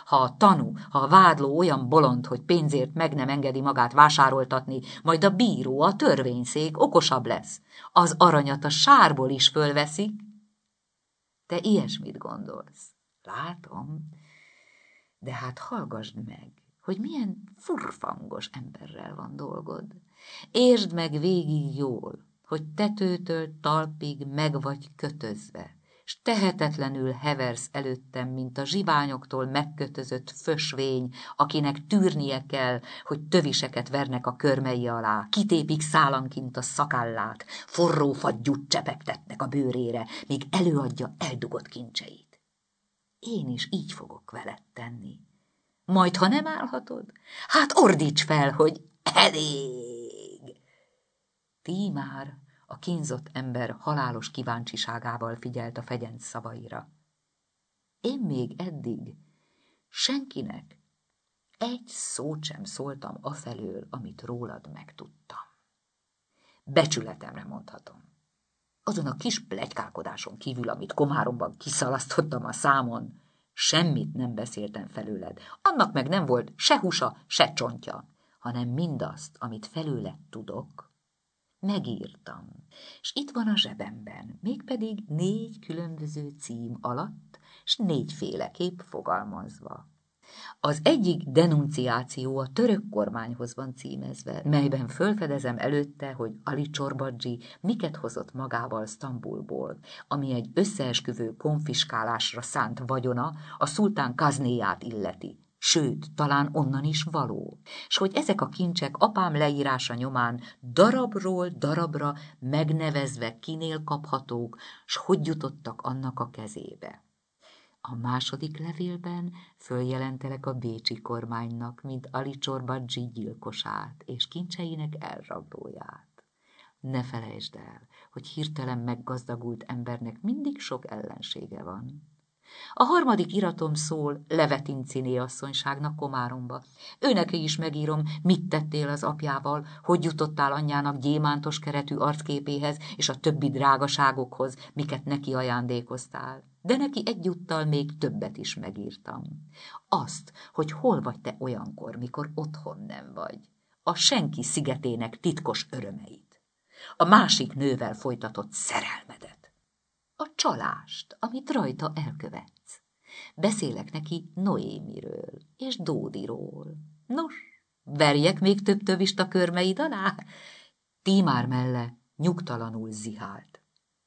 Ha a tanú, ha a vádló olyan bolond, hogy pénzért meg nem engedi magát vásároltatni, majd a bíró, a törvényszék okosabb lesz. Az aranyat a sárból is fölveszik. Te ilyesmit gondolsz. Látom, de hát hallgasd meg, hogy milyen furfangos emberrel van dolgod. Értsd meg végig jól, hogy tetőtől talpig meg vagy kötözve, s tehetetlenül heversz előttem, mint a zsiványoktól megkötözött fösvény, akinek tűrnie kell, hogy töviseket vernek a körmei alá, kitépik szálanként a szakállát, forró faggyút csepegtetnek a bőrére, míg előadja eldugott kincseit. Én is így fogok veled tenni. Majd, ha nem állhatod, hát ordíts fel, hogy elég! Tímár, a kínzott ember halálos kíváncsiságával figyelt a fegyenc szavaira. Én még eddig senkinek egy szót sem szóltam afelől, amit rólad megtudtam. Becsületemre mondhatom. Azon a kis pletykálkodáson kívül, amit Komáromban kiszalasztottam a számon, semmit nem beszéltem felőled. Annak meg nem volt se húsa, se csontja, hanem mindazt, amit felőled tudok, megírtam, és itt van a zsebemben, mégpedig 4 különböző cím alatt, s 4 féleképp fogalmazva. Az egyik denunciáció a török kormányhoz van címezve, melyben fölfedezem előtte, hogy Ali Csorbadzsi miket hozott magával Sztambulból, ami egy összeesküvő konfiskálásra szánt vagyona a szultán Kaznéját illeti. Sőt, talán onnan is való, s hogy ezek a kincsek apám leírása nyomán darabról darabra megnevezve kinél kaphatók, s hogy jutottak annak a kezébe. A második levélben följelentelek a bécsi kormánynak, mint Ali Csorbadzsi gyilkosát és kincseinek elrablóját. Ne felejtsd el, hogy hirtelen meggazdagult embernek mindig sok ellensége van. A harmadik iratom szól Levetinciné asszonyságnak Komáromba. Őneki is megírom, mit tettél az apjával, hogy jutottál anyjának gyémántos keretű arcképéhez és a többi drágaságokhoz, miket neki ajándékoztál. De neki egyúttal még többet is megírtam. Azt, hogy hol vagy te olyankor, mikor otthon nem vagy. A senki szigetének titkos örömeit. A másik nővel folytatott szerelmedet. A csalást, amit rajta elkövetsz. Beszélek neki Noémiről és Dódiról. Nos, verjek még több tövist a körmeid alá? Tímár melle nyugtalanul zihált.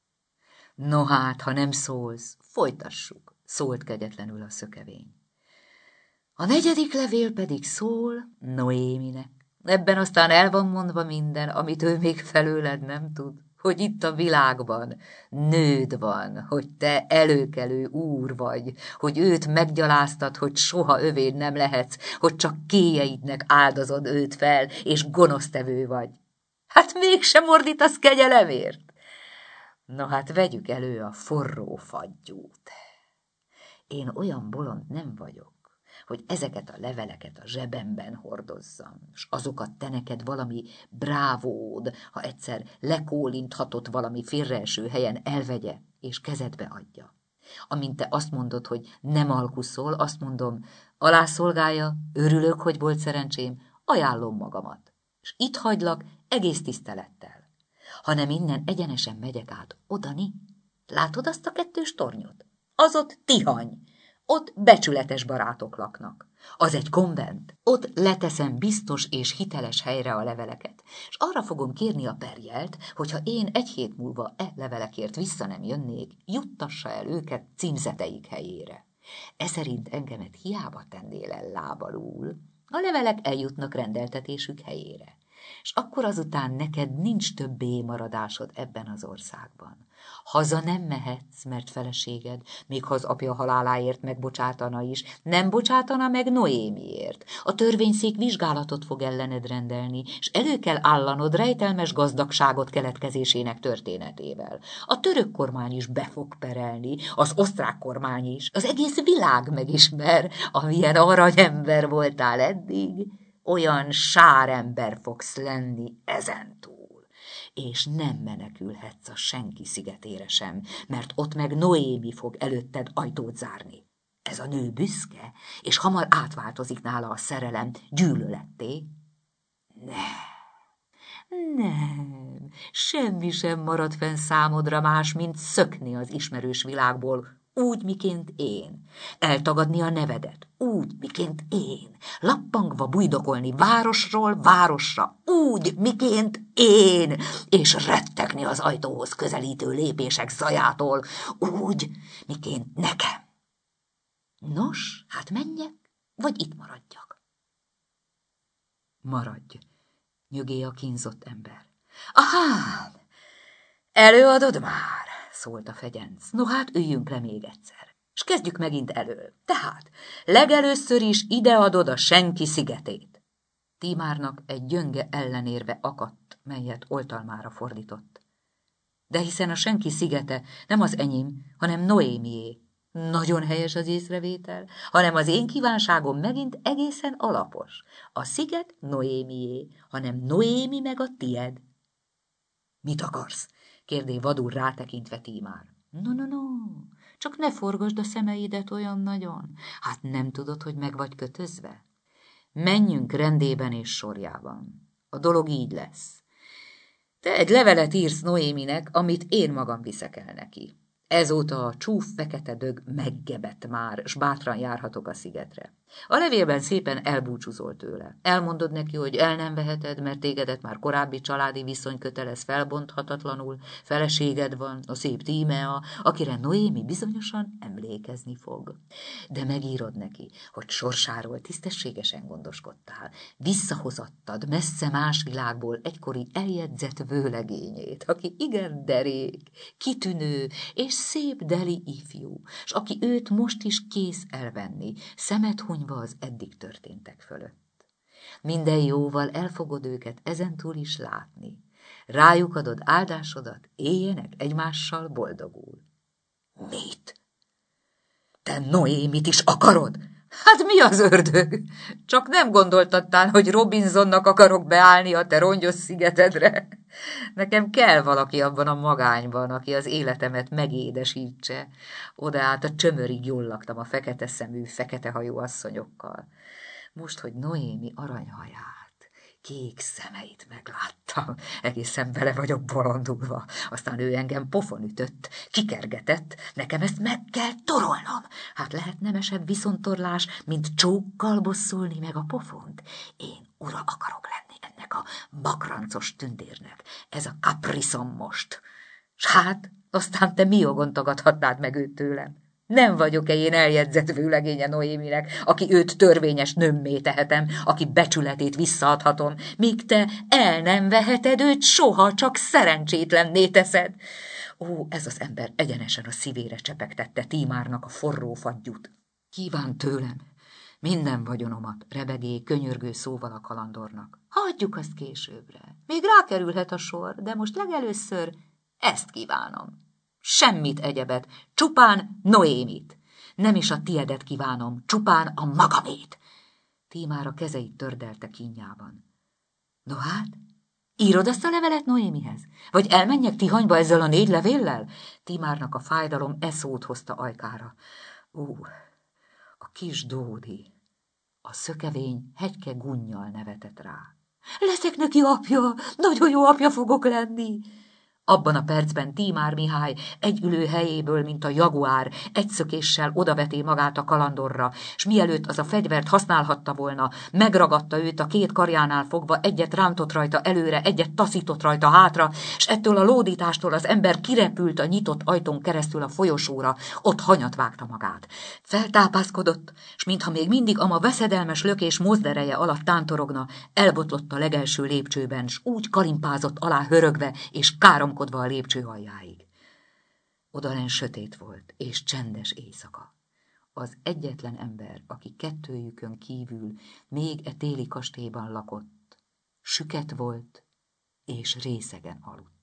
No hát, ha nem szólsz, folytassuk, szólt kegyetlenül a szökevény. A negyedik levél pedig szól Noéminek. Ebben aztán el van mondva minden, amit ő még felőled nem tud. Hogy itt a világban nőd van, hogy te előkelő úr vagy, hogy őt meggyaláztad, hogy soha övéd nem lehetsz, hogy csak kéjeidnek áldozod őt fel, és gonosztevő vagy. Hát mégsem ordítasz kegyelemért? No hát vegyük elő a forró faggyút. Én olyan bolond nem vagyok, hogy ezeket a leveleket a zsebemben hordozzam, és azokat te neked valami brávód, ha egyszer lekólinthatott valami félreeső helyen elvegye, és kezedbe adja. Amint te azt mondod, hogy nem alkuszol, azt mondom, alászolgálja, örülök, hogy volt szerencsém, ajánlom magamat, és itt hagylak egész tisztelettel. Hanem innen egyenesen megyek át odani. Látod azt a 2 tornyot? Az ott Tihany. Ott becsületes barátok laknak. Az egy konvent. Ott leteszem biztos és hiteles helyre a leveleket, és arra fogom kérni a perjelt, hogyha én 1 hét múlva levelekért vissza nem jönnék, juttassa el őket címzeteik helyére. Szerint engemet hiába tennél el lábalul. A levelek eljutnak rendeltetésük helyére. És akkor azután neked nincs többé maradásod ebben az országban. Haza nem mehetsz, mert feleséged, még ha az apja haláláért megbocsátana is, nem bocsátana meg Noémiért. A törvényszék vizsgálatot fog ellened rendelni, és elő kell állanod rejtelmes gazdagságot keletkezésének történetével. A török kormány is be fog perelni, az osztrák kormány is, az egész világ megismer, amilyen aranyember voltál eddig. Olyan sárember fogsz lenni ezentúl, és nem menekülhetsz a senki szigetére sem, mert ott meg Noémi fog előtted ajtót zárni. Ez a nő büszke, és hamar átváltozik nála a szerelem gyűlöletté. Nem, semmi sem marad fenn számodra más, mint szökni az ismerős világból, úgy, miként én. Eltagadni a nevedet, úgy, miként én. Lappangva bujdokolni városról városra, úgy, miként én. És rettegni az ajtóhoz közelítő lépések zajától, úgy, miként nekem. Nos, hát menjek, vagy itt maradjak? Maradj, nyögé a kínzott ember. Ahá, előadod már, szólt a fegyenc. No hát, üljünk le még egyszer, és kezdjük megint elől. Tehát, legelőször is ideadod a senki szigetét. Tímárnak egy gyönge ellenérve akadt, melyet oltalmára fordított. De hiszen a senki szigete nem az enyém, hanem Noémié. Nagyon helyes az észrevétel, hanem az én kívánságom megint egészen alapos. A sziget Noémié, hanem Noémi meg a tied. Mit akarsz? Kérdé vadul rátekintve Tímár. No, csak ne forgasd a szemeidet olyan nagyon. Hát nem tudod, hogy meg vagy kötözve? Menjünk rendében és sorjában. A dolog így lesz. Te egy levelet írsz Noéminek, amit én magam viszek el neki. Ezóta a csúf fekete dög meggebett már, s bátran járhatok a szigetre. A levélben szépen elbúcsúzol tőle. Elmondod neki, hogy el nem veheted, mert tégedet már korábbi családi viszony kötelez felbonthatatlanul, feleséged van, a szép Tímea, akire Noémi bizonyosan emlékezni fog. De megírod neki, hogy sorsáról tisztességesen gondoskodtál, visszahozattad messze más világból egykori eljegyzett vőlegényét, aki igen derék, kitűnő és szép deli ifjú, s aki őt most is kész elvenni, szemet hunyva az eddig történtek fölött. Minden jóval el fogod őket ezentúl is látni. Rájuk adod áldásodat, éljenek egymással boldogul. Mit? Te Noémit is akarod? Hát mi az ördög? Csak nem gondoltattál, hogy Robinsonnak akarok beállni a te rongyos szigetedre? Nekem kell valaki abban a magányban, aki az életemet megédesítse. Odaállt a csömörig jól laktam a fekete szemű, fekete hajú asszonyokkal. Most, hogy Noémi aranyhaját, kék szemeit megláttam, egészen bele vagyok bolondulva. Aztán ő engem pofon ütött, kikergetett, nekem ezt meg kell torolnom. Hát lehet nemesebb viszontorlás, mint csókkal bosszulni meg a pofont? Én ura akarok lenni ennek a bakrancos tündérnek. Ez a kapriszom most. S hát, aztán te mi jogon tagadhatnád meg őt tőlem? Nem vagyok-e én eljegyzett vőlegénye Noéminek, aki őt törvényes nőmmé tehetem, aki becsületét visszaadhatom, míg te el nem veheted őt soha, csak szerencsétlenné teszed. Ó, ez az ember egyenesen a szívére csepegtette Tímárnak a forró faggyút. Kíván tőlem minden vagyonomat, rebegé, könyörgő szóval a kalandornak. Hagyjuk azt későbbre. Még rákerülhet a sor, de most legelőször ezt kívánom. Semmit egyebet, csupán Noémit. Nem is a tiedet kívánom, csupán a magamét. Tímár a kezeit tördelte kínjában. No hát, írod azt a levelet Noémihez? Vagy elmenjek Tihanyba ezzel a 4 levéllel? Tímárnak a fájdalom szót hozta ajkára. A kis Dódi. A szökevény hegyke gunnyal nevetett rá. Leszek neki apja, nagyon jó apja fogok lenni. Abban a percben Tímár Mihály egy ülő helyéből, mint a jaguár, egy szökéssel odaveté magát a kalandorra, s mielőtt az a fegyvert használhatta volna, megragadta őt a 2 karjánál fogva, egyet rántott rajta előre, egyet taszított rajta hátra, s ettől a lódítástól az ember kirepült a nyitott ajtón keresztül a folyosóra, ott hanyat vágta magát. Feltápászkodott, s mintha még mindig ama veszedelmes lökés mozdereje alatt tántorogna, elbotlott a legelső lépcsőben, s úgy kalimpázott alá hörögve és káromkodva a lépcső aljáig. Odalen sötét volt, és csendes éjszaka. Az egyetlen ember, aki kettőjükön kívül még téli kastélyban lakott, süket volt, és részegen aludt.